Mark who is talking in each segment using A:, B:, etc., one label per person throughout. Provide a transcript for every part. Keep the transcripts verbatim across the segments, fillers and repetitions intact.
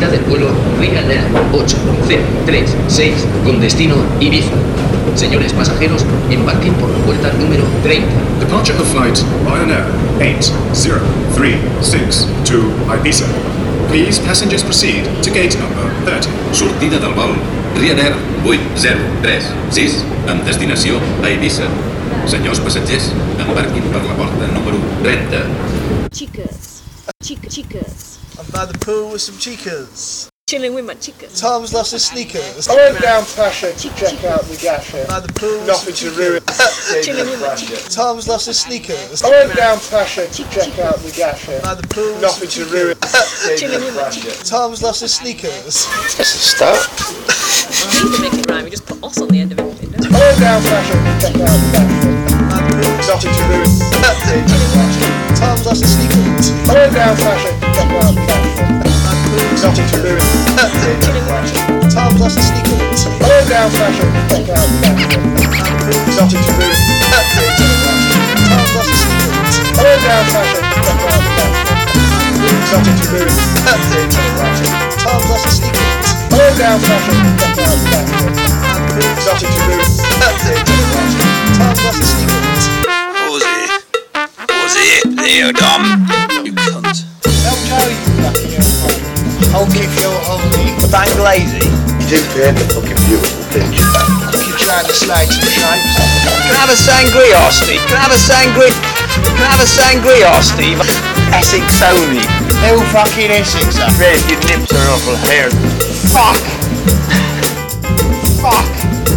A: salida del vuelo Ryanair ocho cero tres seis con destino Ibiza. Señores pasajeros, embarquen por la puerta número treinta.
B: Departure of flight Ryanair eight zero three six to Ibiza. Please passengers proceed to gate number thirty.
C: Sortida del vol Ryanair vuit zero tres sis amb destinació a Ibiza. Senyors passatgers, embarquin per la porta número trenta.
D: Chicas. Chica, chicas.
E: I'm by the pool with some chicas.
D: Chilling with my chicas.
E: Tom's lost his sneakers.
F: I went down Pasha to check out the gasher.
E: By the pool with
F: Nothing
E: some
F: to ruin.
E: chicas.
D: Chilling with my chicas.
E: Tom's lost his sneakers.
F: I went down Pasha to check out the gasher.
E: By the pool with
F: Nothing
E: some
F: to ruin.
E: chicas.
D: Chilling with my chicas.
E: Tom's lost his sneakers.
F: That's a start.
D: You need to make it rhyme. You just put os on the end of everything, don't you?
F: I went down Pasha to check out the gasher.
E: By the pool with some
F: Nothing to ruin.
E: chicas. Tom's lost his sneakers.
F: I went down Pasha to check out the gasher. Nothing to ruin.
E: Tom's lost his sneakers.
F: I went down Pasha to check out the gasher. Nothing to ruin.
E: Tom's lost his sneakers.
F: I went down Pasha to check out the gasher. Nothing to ruin.
E: Tom's lost his sneakers.
F: I went down Pasha to check out the gasher. Nothing to ruin.
E: Tom's lost his sneakers.
G: Was it? Was it? There, Dom. You cunt.
F: Don't tell you fucking hell. I'll give you a holiday.
E: Bang lazy.
F: You didn't paint the fucking beautiful picture. You're trying to slide some shapes.
G: Can I have a sangria, Steve? Can I have a sangria? Can I have a sangria, Steve? Essex only.
F: Who fucking Essex?
G: Red, your nips are awful hair.
F: Fuck! Fuck!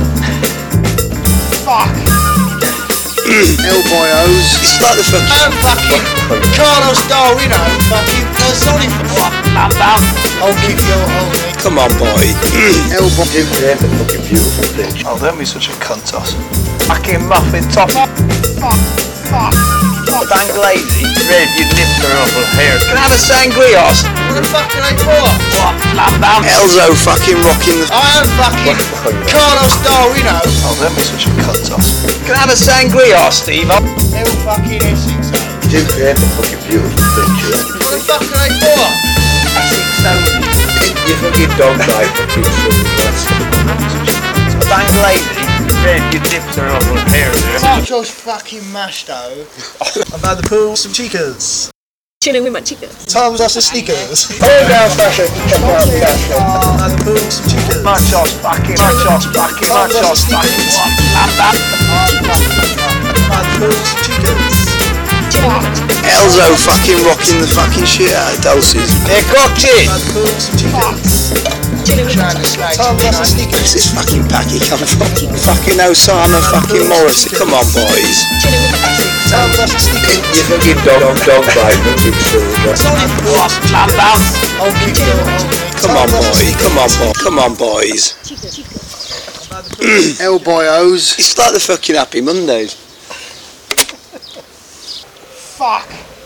F: Fuck! Hellboyos.
G: It's like the fucking...
F: I'm fucking Carlos Darwino, fucking personified. I'll give you a holiday.
G: Come on, boy.
F: Hellboy didn't paint the fucking beautiful picture.
E: Oh, don't be such a cunt ass. Fucking muffin top.
F: Fuck! Fuck! Fuck!
G: Bang lazy. Red, your nips are awful hair. Can I have a sangria, Steve?
F: What the fuck are they for?
G: What? Lambam. Elzo fucking rocking the...
F: I am fucking Carlos Darwino.
E: Oh, don't be such a cunt ass.
G: Can I have a sangria, Steve?
F: Who fucking Essex?
H: You didn't paint the fucking beautiful picture.
F: What the fuck are they for?
G: Essex only.
H: You fucking dog like fucking sunglasses.
G: Bang lazy. Red, your nips are awful hair.
F: Fuck just fucking mashed though.
E: I'm by the pool with some chicas.
D: Chilling with my chicas.
E: Tom's lost his sneakers.
F: I went down Fashion to check out the gasher.
E: By the pool with some chicas.
G: Machos fucking, machos fucking, machos fucking. What? Lambam.
E: By the pool with some chicas.
D: Chilling with my chicas.
G: Elzo fucking rocking the fucking shit out of Dulces. They're cocked it!
E: By the pool with some chicas.
D: Chilling with my
F: Trying to
D: chicas.
F: slag
E: Tom's lost his
G: Where's
E: sneakers.
G: this fucking packy come from? Fucking Osama fucking Morrissey. Come on, boys.
D: Chilling with my chicas.
E: Tom's lost his sneakers.
H: You fucking dog dog like fucking sunglasses.
G: What? Lambam.
F: I'll give you a holiday.
G: Come on, boy. Come on, boy. Come on, boys.
D: Chicas, chicas.
E: By the pool.
F: Hellboyos.
G: It's like the fucking Happy Mondays.
F: Fuck.